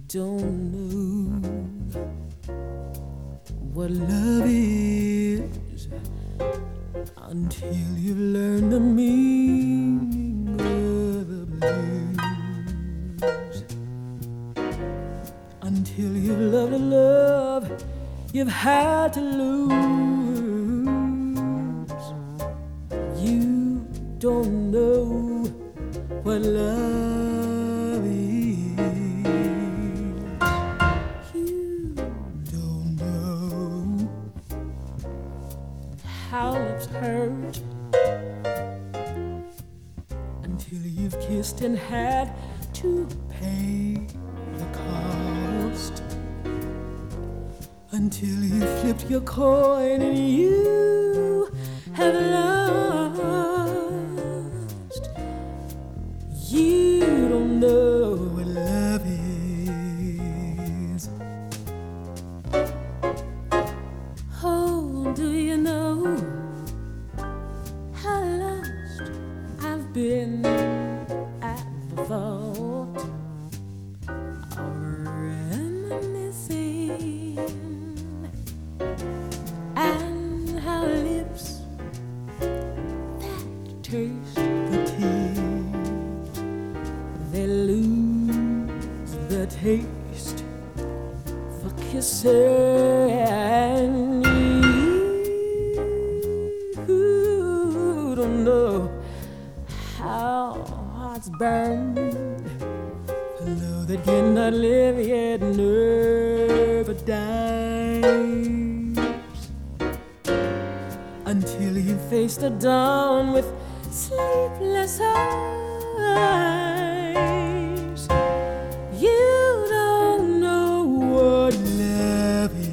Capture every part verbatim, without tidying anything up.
don't know what love is until you've learned the meaning of the blues. Until you've loved a love you've had to lose. You don't know what love is. You don't know how lips hurt until you've kissed and had to pay the cost. Until you flipped your coin and you have lost. You don't know what love is. Oh, do you know how lost I've been at the thought of reminiscing, and how lips that taste the tears, they lose the taste for kissing. You don't know how hearts burn for love that cannot live yet never dies. Until you face the dawn with sleepless eyes. You don't know what love is.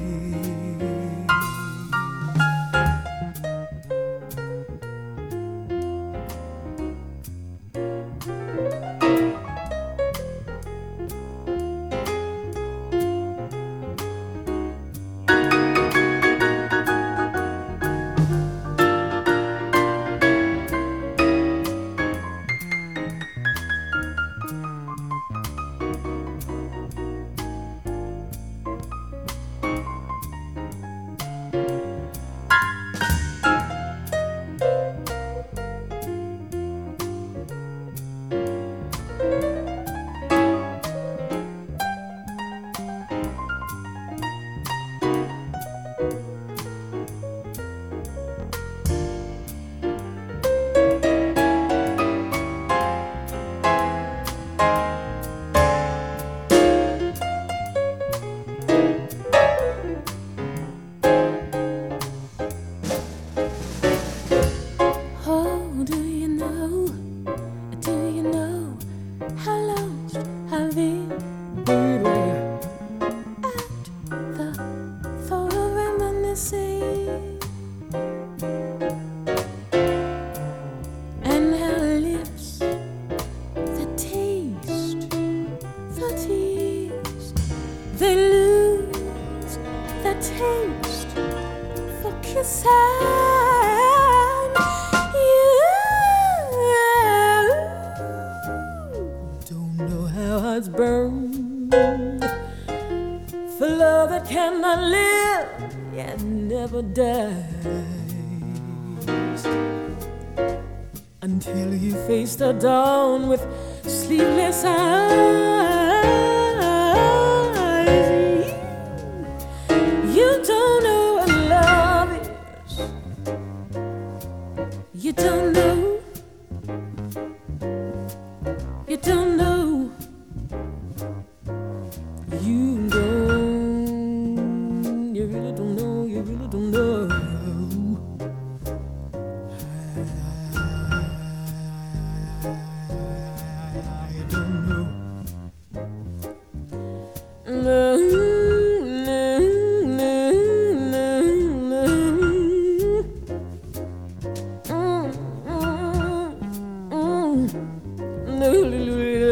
They lose the taste for kissing. You don't know how hearts burn for love that cannot live yet never dies. Until you face the dawn with sleepless eyes. You don't know what love is. You don't know. You don't know. You don't. You really don't know. You really don't know. You don't know. No. No,